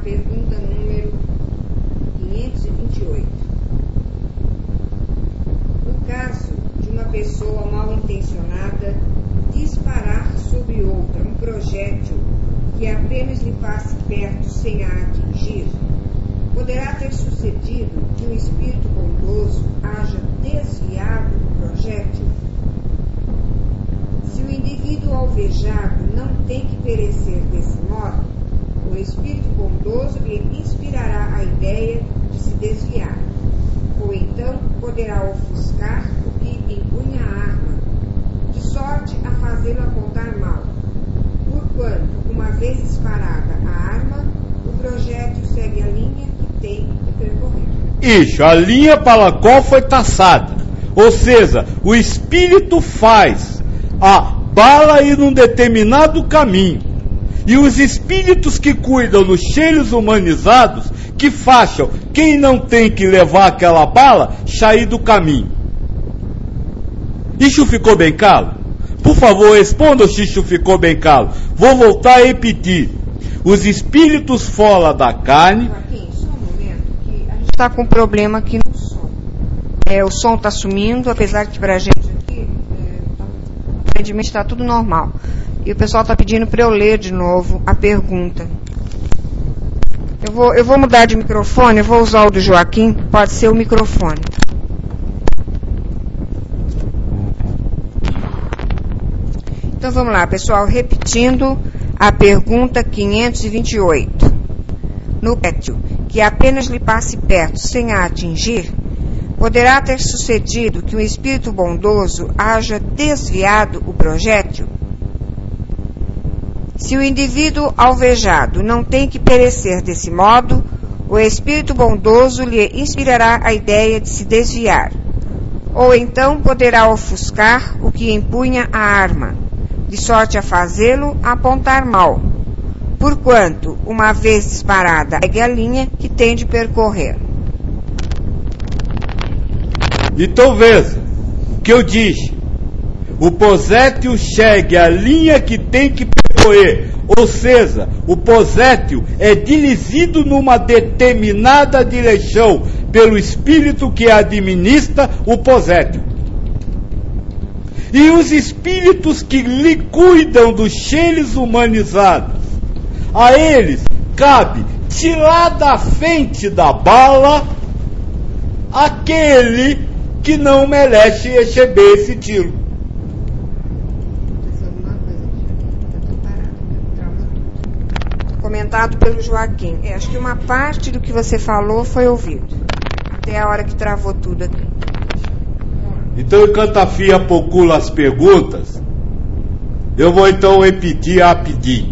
pergunta número 528. No caso de uma pessoa mal intencionada disparar sobre outra um projétil que apenas lhe passe perto sem a atingir, poderá ter sucedido que o espírito bondoso haja desviado o projétil? Se o indivíduo alvejado não tem que perecer desse modo, o espírito bondoso lhe inspirará a ideia de se desviar, ou então poderá ofuscar o que empunha a arma, de sorte a fazê-lo apontar mal, porquanto, uma vez disparada a arma, o projétil segue a linha que tem de percorrer. Isso, a linha pela qual foi traçada. Ou seja, o espírito faz a bala ir num determinado caminho. E os espíritos que cuidam dos seres humanizados, que façam quem não tem que levar aquela bala, sair do caminho. Isso ficou bem claro? Por favor, responda se isso ficou bem claro. Vou voltar a repetir. Os espíritos fora da carne... Joaquim, só um momento, que a gente está com um problema aqui no som. O som está sumindo, apesar que para a gente aqui, aparentemente está tudo normal. E o pessoal está pedindo para eu ler de novo a pergunta. Eu vou mudar de microfone, eu vou usar o do Joaquim, pode ser o microfone. Então vamos lá, pessoal, repetindo a pergunta 528. No projétil que apenas lhe passe perto sem a atingir, poderá ter sucedido que um espírito bondoso haja desviado o projétil? Se o indivíduo alvejado não tem que perecer desse modo, o espírito bondoso lhe inspirará a ideia de se desviar, ou então poderá ofuscar o que empunha a arma, de sorte a fazê-lo apontar mal, porquanto, uma vez disparada, segue a linha que tem de percorrer. Então veja, que eu disse, o projétil segue a linha que tem que percorrer, ou seja, o projétil é dirigido numa determinada direção pelo espírito que administra o projétil. E os espíritos que lhe cuidam dos seres humanizados, a eles cabe tirar da frente da bala aquele que não merece receber esse tiro. Comentado pelo Joaquim. Acho que uma parte do que você falou foi ouvido. Até a hora que travou tudo aqui. Então, enquanto a FIA procura as perguntas, eu vou então repetir rapidinho.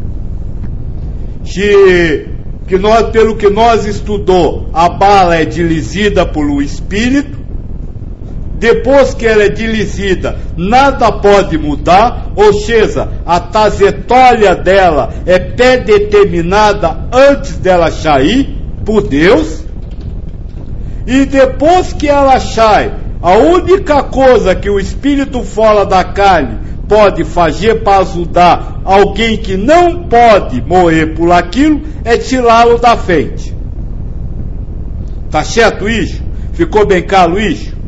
Pelo que nós estudou, a bala é dirigida por um espírito. Depois que ela é dirigida, nada pode mudar, ou seja, a trajetória dela é pré-determinada antes dela sair por Deus. E depois que ela sai, a única coisa que o espírito fora da carne pode fazer para ajudar alguém que não pode morrer por aquilo é tirá-lo da frente. Tá certo isso? Ficou bem claro isso?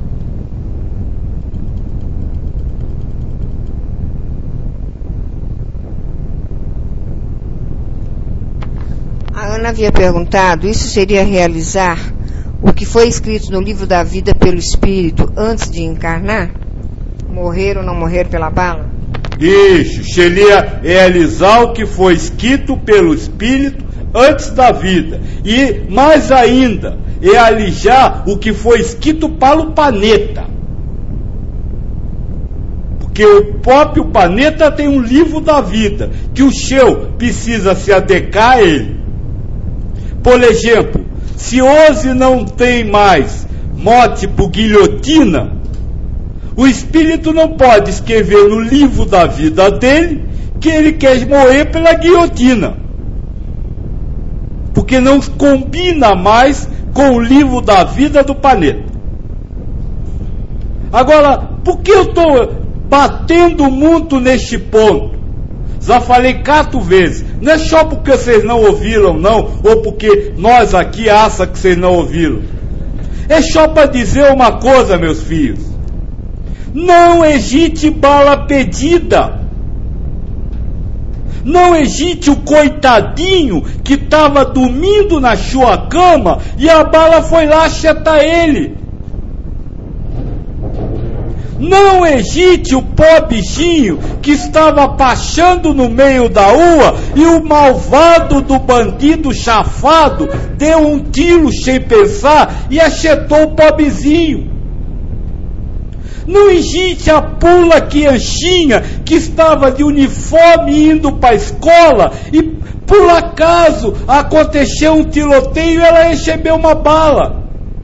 A Ana havia perguntado, isso seria realizar o que foi escrito no livro da vida pelo Espírito antes de encarnar? Morrer ou não morrer pela bala? Isso, seria realizar o que foi escrito pelo Espírito antes da vida. E, mais ainda, realizar o que foi escrito para o planeta. Porque o próprio planeta tem um livro da vida, que o seu precisa se adequar a ele. Por exemplo, se hoje não tem mais morte por guilhotina, o espírito não pode escrever no livro da vida dele que ele quer morrer pela guilhotina, porque não combina mais com o livro da vida do planeta. Agora, por que eu estou batendo muito neste ponto? Já falei 4 vezes. Não é só porque vocês não ouviram, não, ou porque nós aqui acha que vocês não ouviram. É só para dizer uma coisa, meus filhos. Não existe bala pedida. Não existe o coitadinho que estava dormindo na sua cama e a bala foi lá achetar ele. Não existe o pobrezinho que estava pachando no meio da rua e o malvado do bandido chafado deu um tiro sem pensar e achetou o pobrezinho. Não existe a pula crianchinha que estava de uniforme indo para a escola e por acaso aconteceu um tiroteio e ela recebeu uma bala.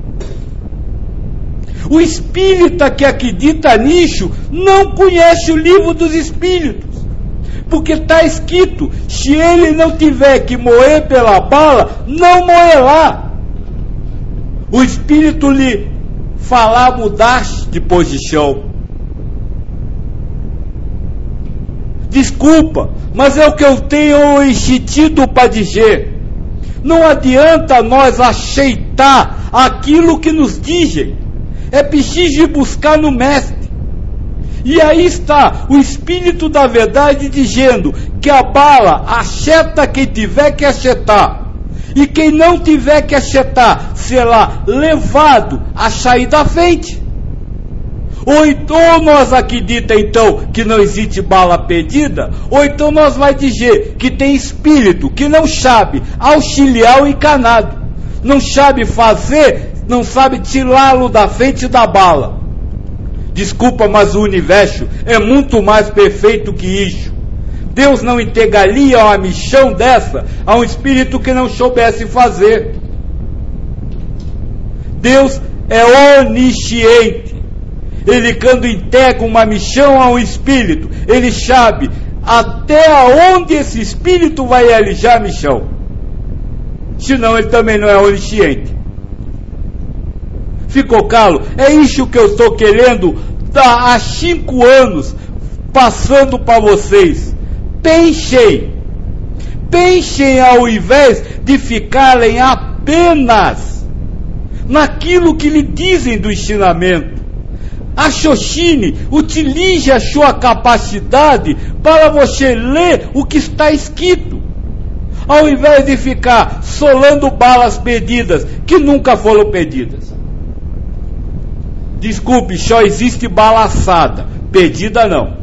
O espírita que acredita nisso não conhece o livro dos espíritos, porque está escrito, se ele não tiver que morrer pela bala, não morrerá. O espírito lhe falar mudar de posição. Desculpa, mas é o que eu tenho insistido para dizer. Não adianta nós aceitar aquilo que nos dizem. É preciso ir buscar no mestre. E aí está o Espírito da Verdade dizendo que a bala acheta quem tiver que achetar. E quem não tiver que achetar será levado a sair da frente. Ou então nós acreditamos então que não existe bala perdida, ou então nós vai dizer que tem espírito que não sabe auxiliar o encarnado, não sabe fazer, não sabe tirá-lo da frente da bala. Desculpa, mas o universo é muito mais perfeito que isso. Deus não entregaria uma missão dessa a um espírito que não soubesse fazer. Deus é onisciente. Ele, quando entrega uma missão a um espírito, ele sabe até onde esse espírito vai realizar a missão. Senão ele também não é onisciente. Ficou claro? É isso que eu estou querendo há 5 anos passando para vocês. Pensem ao invés de ficarem apenas naquilo que lhe dizem do ensinamento. Raciocine, utilize a sua capacidade para você ler o que está escrito, ao invés de ficar solando balas perdidas que nunca foram perdidas. Desculpe, só existe bala assada, perdida não.